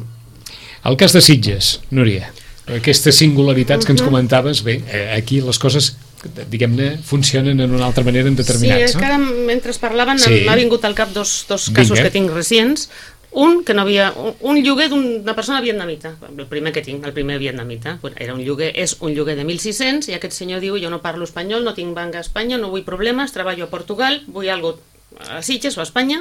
El cas de Sitges, Núria, aquestes singularitats que ens comentaves, bé, aquí les coses, diguem-ne, funcionen en una altra manera en determinats. Sí, és que ara, mentre parlaven, sí. m'ha vingut al cap dos, dos casos Vinga. que tinc recents. Un, que no havia, un, un lloguer d'una persona vietnamita, el primer que tinc, el primer vietnamita, era un lloguer, és un lloguer de mil sis-cents, i aquest senyor diu, jo no parlo espanyol, no tinc banca a Espanya, no vull problemes, treballo a Portugal, vull algo a Sitges o a Espanya,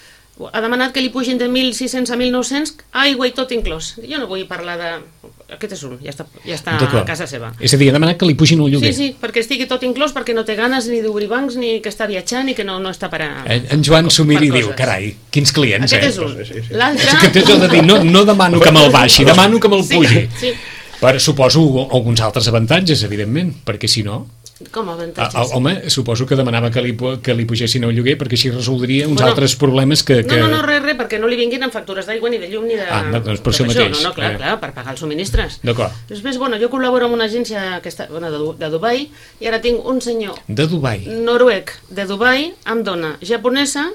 ha demanat que li pugin de mil sis-cents a mil nou-cents, aigua i tot inclòs. Jo no vull parlar de... Aquest és un, ja està, ja està a casa seva. És a dir, ha demanat que li pugin un lloguer. Sí, sí, perquè estigui tot inclòs, perquè no té ganes ni d'obrir bancs, ni que està viatjant, ni que no, no està per a... En, en Joan s'ho mira i diu, carai, quins clients, aquest eh? és un. Sí, sí, sí. L'altre... És que t'he de dir, no, no demano que me'l baixi, demano que me'l pugi. Sí, sí. Per, suposo, alguns altres avantatges, evidentment, perquè si no... Com a avantatges? Ah, home, suposo que demanava que li, que li pugessin el lloguer perquè així resoldria uns bueno, altres problemes que... que... No, no, no, res, res, perquè no li vinguin amb factures d'aigua ni de llum ni de... Ah, doncs per això mateix. No, no, clar, eh. clar, per pagar els subministres. D'acord. Després, bueno, jo col·laboro amb una agència que està, bueno, de, de Dubai, i ara tinc un senyor... De Dubai. Noruec, de Dubai, amb dona japonesa,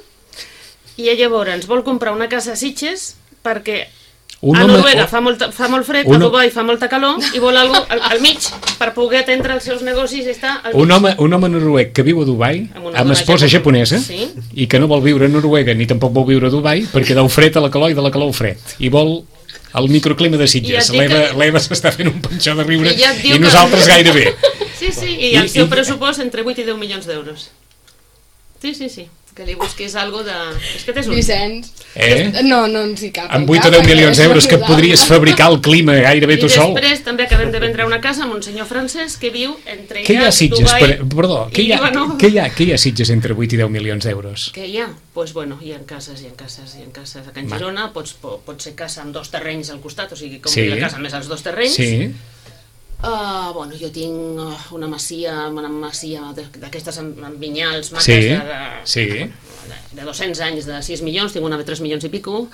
i llavors ens vol comprar una casa a Sitges perquè... Un a Noruega home, fa, molt, fa molt fred, a Dubai fa molta calor i vol algo al, al mig per poder atendre els seus negocis i estar al mig. Un home, un home noruec que viu a Dubai amb, amb esposa japonesa sí. i que no vol viure a Noruega ni tampoc vol viure a Dubai perquè del fred a la calor i de la calor al fred i vol el microclima de Sitges. L'Eva que... s'està fent un penjó de riure i, ja i nosaltres que... gairebé. Sí, sí, i el I, seu i... pressupost entre vuit i deu milions d'euros. Sí, sí, sí. Que li busquis algo de... És que t'és un... Vicenç. Eh? No, no ens hi cap. Amb vuit o deu milions d'euros que et podries fabricar el clima gairebé tu sol. I després també acabem de vendre una casa amb un senyor francès que viu entre què hi ha a Sitges? Dubai per... Perdó, què hi, ha, Líbano. què, hi ha, què hi ha a Sitges entre vuit i deu milions d'euros? Què hi ha? Doncs pues bueno, hi ha cases, hi ha cases, hi ha cases. A Can Girona pots, pot ser casa amb dos terrenys al costat, o sigui, com sí. la casa més els dos terrenys. Sí. Uh, bueno, jo tinc una masia, una masia d'aquestes amb, amb vinyals, maques sí. de, de, sí. de, de dos-cents anys, de sis milions, tinc una de tres milions i pico.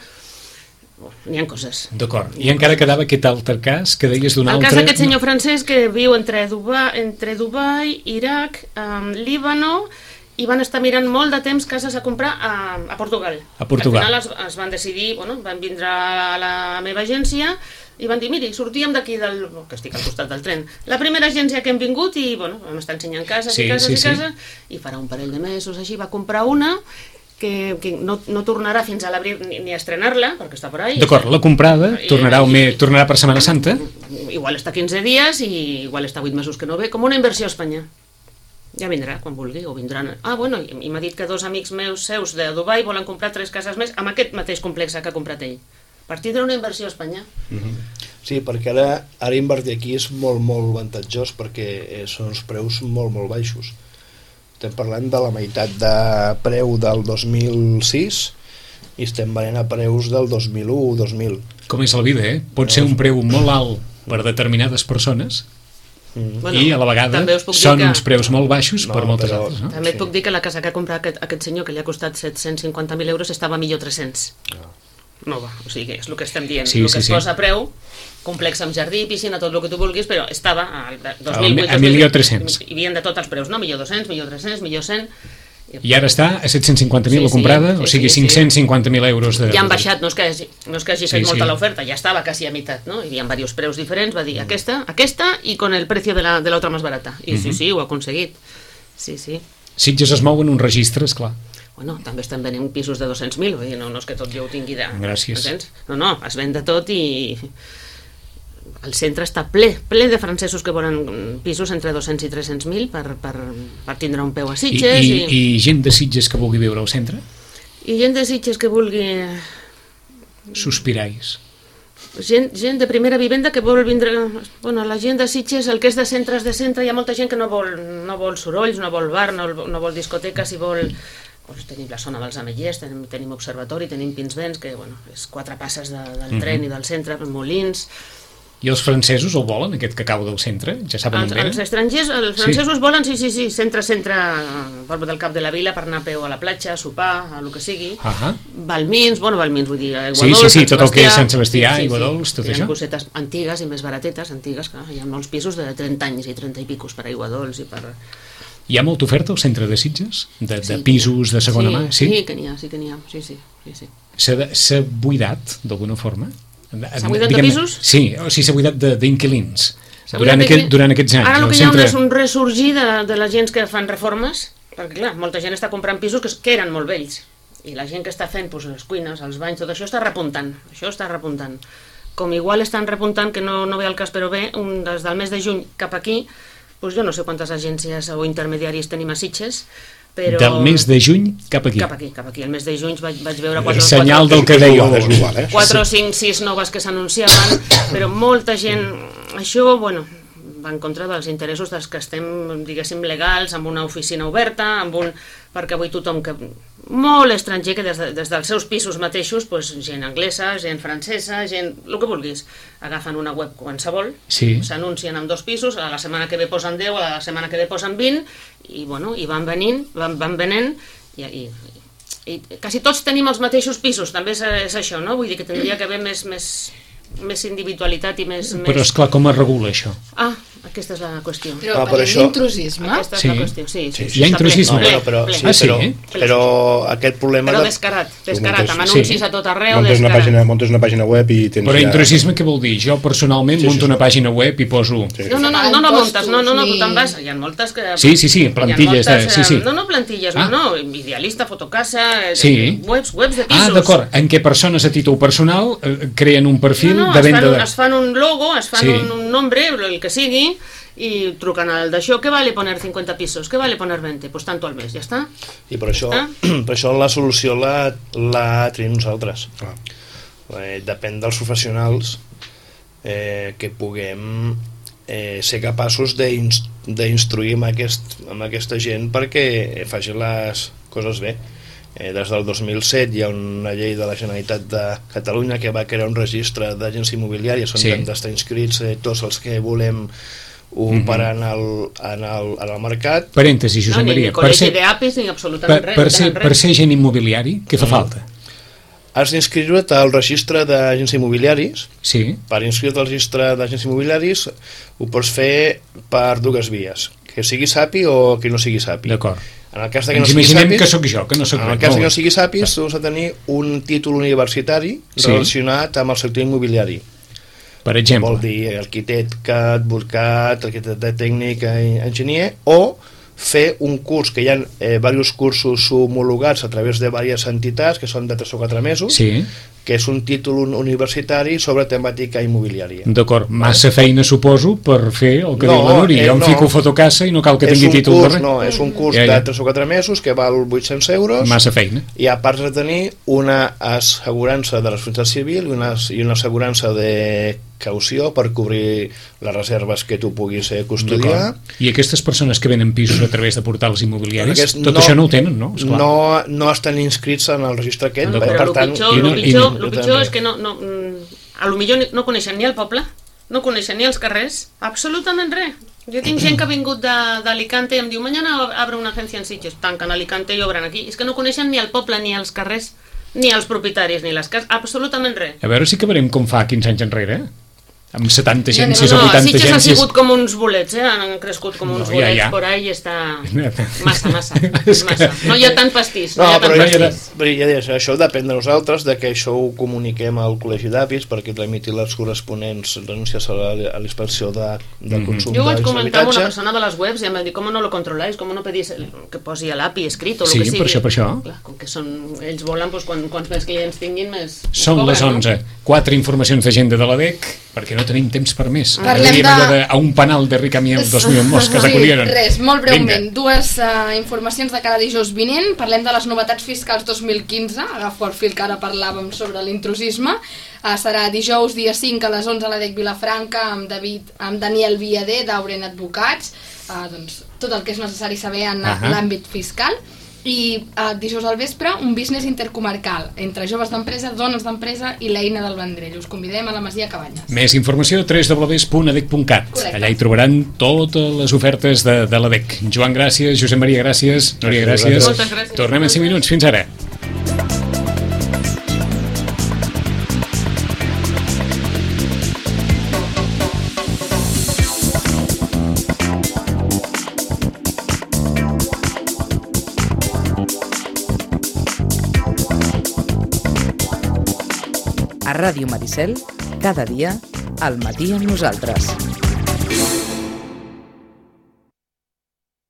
N'hi ha coses. D'acord. I encara quedava aquest altre cas que deies d'un altre... El cas d'aquest senyor francès que viu entre Dubai, entre Dubai Iraq, um, Líbano, i van estar mirant molt de temps cases a comprar a, a Portugal. A Portugal. Al final es, es van decidir, bueno, van vindre a la meva agència i van dir, miri, sortíem d'aquí del... que estic al costat del tren. La primera agència que hem vingut i, bueno, vam estar ensenyant cases sí, i cases sí, i cases, sí. i farà un parell de mesos així va comprar una que, que no, no tornarà fins a l'abril ni, ni a estrenar-la, perquè està per ahí. D'acord, la comprada tornarà, i, i, tornarà per Setmana Santa? Igual està quinze dies i igual està vuit mesos que no ve, com una inversió a Espanya. Ja vindrà, quan vulgui, o vindran... Ah, bueno, i, i m'ha dit que dos amics meus seus de Dubai volen comprar tres cases més amb aquest mateix complex que ha comprat ell. Per tindre una inversió a Espanya. Mm-hmm. Sí, perquè ara, ara invertir aquí és molt, molt avantatjós perquè eh, són uns preus molt, molt baixos. Estem parlant de la meitat de preu del dos mil sis i estem venent a preus del dos mil u o dos mil. Com és la vida, eh? Pot ser un preu molt alt per determinades persones mm. bueno, i a la vegada són que... uns preus molt baixos no, per moltes però... altres. No? També et sí. puc dir que la casa que ha comprat aquest, aquest senyor, que li ha costat set-cents cinquanta mil euros, estava a millor tres-cents. No. Nova, o sigui, és el que estem dient. Sí, el que sí, es sí. posa a preu, complex amb jardí, piscina, tot el que tu vulguis, però estava a dos mil vuit, a milió tres-cents. Hi havia de tots els preus, no? Millor dos-cents, millor tres-cents, millor cent... I ara està a set-cents cinquanta mil sí, la comprada, sí, sí, o sigui, sí, cinc-cents cinquanta mil euros de... Ja han baixat, no és que hagi, no és que hagi fet sí, molta sí. l'oferta, ja estava quasi a meitat, no? Hi havia diversos preus diferents, va dir aquesta, aquesta i con el precio de la, de l'altra més barata. I uh -huh. sí, sí, ho ha aconseguit. Sí, sí. Sitges es mou en un registre, esclar. Bueno, també estan venent pisos de dos-cents mil, no, no és que tot jo ho tingui de... Gràcies. No, no, es ven de tot i... El centre està ple, ple de francesos que volen pisos entre dos-cents i tres-cents mil per, per, per tindre un peu a Sitges. I, i, i... I gent de Sitges que vulgui viure al centre? I gent de Sitges que vulgui... Sospirais. Gent, gent de primera vivenda que vol vindre... Bueno, la gent de Sitges, el que és de centres de centre, hi ha molta gent que no vol, no vol sorolls, no vol bar, no, no vol discoteques i vol... Pues tenim la zona dels Amellers, tenim, tenim observatori, tenim Pinsbens, que bueno, és quatre passes de, del uh -huh. tren i del centre, Molins... I els francesos el volen, aquest cacau del centre? Ja saben els, on venen? Els estrangers, els francesos sí. volen, sí, sí, sí, centre, centre, al del cap de la vila, per anar a peu a la platja, a sopar, a lo que sigui. Uh -huh. Valmins, bueno, Valmins, vull dir, Aiguadols, sí, sí, sí, tot el que és Sant Sebastià, sí, sí, Aiguadols, tot sí, això. Hi ha cosetes antigues i més baratetes, antigues, clar, hi ha molts pisos de trenta anys i trenta i picos per Aiguadols i per... Hi ha molta oferta al centre de Sitges? De, de sí, pisos de segona sí, mà? Sí, sí que n'hi ha, sí que n'hi ha, sí, sí. sí, sí. S'ha buidat, d'alguna forma? S'ha buidat de pisos? Sí, o sigui, s'ha buidat d'inquilins durant, aquest, durant aquests anys. Ara el que centre... hi ha és un ressorgir de, de la gent que fan reformes, perquè clar, molta gent està comprant pisos que, que eren molt vells, i la gent que està fent pues, les cuines, els banys, tot això està repuntant, això està repuntant. Com igual estan repuntant, que no, no ve al cas, però bé, un, des del mes de juny cap aquí, pues jo no sé quantes agències o intermediaris tenim a Sitges, però... Del mes de juny cap aquí. Cap aquí, cap aquí. El mes de juny vaig, vaig veure quatre... El senyal del que deia. quatre, cinc, sis noves que s'anunciaven, però molta gent... Això, bueno, va en contra dels interessos dels que estem, diguéssim, legals, amb una oficina oberta, amb un... perquè avui tothom que... Molt estranger que des, de, des dels seus pisos mateixos, pues, gent anglesa, gent francesa, gent... el que vulguis. Agafen una web qualsevol, sí. s'anuncien amb dos pisos, a la setmana que ve posen deu, a la setmana que ve posen vint, i, bueno, i van venint, van, van venent, i, i, i quasi tots tenim els mateixos pisos, també és, és això, no? Vull dir que tindria que haver més, més, més individualitat i més... Però, esclar, com es regula això? Ah, aquesta és la qüestió. Però ah, per això... intrusisme? Aquesta és sí. la qüestió, sí. sí, sí Hi ha intrusisme? Ple, no, però, ple. sí, ah, sí? Però, però aquest problema... Però de... descarat, descarat, amb anuncis sí. a tot arreu, montes descarat. Una pàgina, montes una pàgina web i tens... Però intrusisme què vol dir? Jo personalment sí, sí, monto sí. una pàgina web i poso... Sí. No, no, no, no, no montes, no, no, no, tu te'n vas, hi ha moltes que... Sí, sí, sí, plantilles moltes, de... Sí, sí. No, no, plantilles, ah. no, no, Idealista, Fotocasa, sí. webs, webs de pisos. Ah, d'acord, en què persones a títol personal eh, creen un perfil no, no, de venda... Es fan, de... es fan un logo, es fan sí. un, un nombre, el que sigui, y trucan al d'això, ¿qué vale poner cincuenta pisos? ¿Qué vale poner veinte? Pues tanto al mes, ja està. I per això, per això la solució la, la tenim nosaltres. Ah. Eh, depèn dels professionals eh, que puguem eh, ser capaços d'instruir amb, aquest, amb aquesta gent perquè faci les coses bé. Eh, des del dos mil set hi ha una llei de la Generalitat de Catalunya que va crear un registre d'agents immobiliàries on sí. hem d'estar inscrits eh, tots els que volem operar mm -hmm. en, el, en, el, en el mercat. Parèntesi, Josep no, Maria. Ni col·legi ser, d'apis ni absolutament per, res. Per ser, per ser agent immobiliari, què fa mm. falta? Has d'inscriure't al registre d'agents immobiliaris. Sí. Per inscriure't al registre d'agents immobiliaris ho pots fer per dues vies, que sigui S A P I o que no sigui S A P I. D'acord. En el cas de que Ens no sigui imaginem S A P I, que sóc jo, que no sóc en el cas de que no sigui S A P I, tu has de tenir un títol universitari sí. relacionat amb el sector immobiliari. Per exemple. Vol dir arquitecte, advocat, arquitecte tècnic, enginyer, o fer un curs, que hi ha eh, diversos cursos homologats a través de diverses entitats, que són de tres o quatre mesos, sí. que és un títol universitari sobre temàtica immobiliària. D'acord, massa feina suposo per fer el que no, diu la Núria. Eh, jo em no. fico fotocassa i no cal que tingui títol curs, de res. No, és un curs ja, ja. de tres o quatre mesos que val vuit-cents euros. Massa feina. I a part de tenir una assegurança de responsabilitat civil i una, i una assegurança de caució per cobrir les reserves que tu puguis eh, custodiar. I aquestes persones que venen pisos a través de portals immobiliaris, Aquest tot no, això no ho tenen, no? Esclar. No, no estan inscrits en el registre aquest. No, per, però per el tant, pitjor, i no- el pitjor, i no- el pitjor és que no, no, a lo millor no coneixen ni el poble, no coneixen ni els carrers, absolutament res. Jo tinc gent que ha vingut de- d'Alicante i em diu mañana abre una agencia en Sitges, tanquen Alicante i obren aquí. És que no coneixen ni el poble, ni els carrers, ni els propietaris, ni les cases, absolutament res. A veure si acabarem com fa quinze anys enrere, eh? Amb setanta No, agències No, o no, vuitanta Sitges han agències. sigut com uns bolets, eh? Han crescut com uns No, ja, bolets ja. por ahí i està massa, massa, massa. No hi ha tant pastís, No, no, hi ha però tant ja, pastís. però ja deies, això depèn de nosaltres, de que això ho comuniquem al Col·legi d'Avis perquè tramitin les corresponents denúncies a la- a l'inspecció de, de Mhm. consum Yo voy a d'habitatge. comentar a una persona de las webs y me dice, ¿cómo no lo controláis? ¿Cómo no pedís el, que posi a l'A P I escrit o el Sí, que sigui? per això, per això. Clar, com que són, ells volen, doncs, quan, quants més clients tinguin, més... Són cobren, les onze. Quatre informacions d'agenda de la D E C, perquè no tenim temps per més. Parlem M'agradaria de- allò de a un panal de rica miel, dos mil mosques Sí, acudieron. res, molt breument. Vinga. Dues uh, informacions de cada dijous vinent. Parlem de les novetats fiscals dos mil quinze. Agafo el fil que ara parlàvem sobre l'intrusisme. Uh, serà dijous, dia cinc, a les onze a la D E C Vilafranca, amb, David, amb Daniel Viader, d'Auren Advocats. Uh, doncs, tot el que és necessari saber en Ahà. l'àmbit fiscal. I uh, dijous al vespre, un business intercomarcal entre joves d'empresa, dones d'empresa i l'eina del Vendrell. Us convidem a la Masia Cabanyes. Més informació a w w w punt a d e c punt cat. Correcte. Allà hi trobaran totes les ofertes de, de la D E C. Joan, gràcies. Josep Maria, gràcies. Núria, gràcies. Moltes gràcies. Tornem en cinc minuts. Fins ara. A Ràdio Maricel, cada dia, al matí amb nosaltres.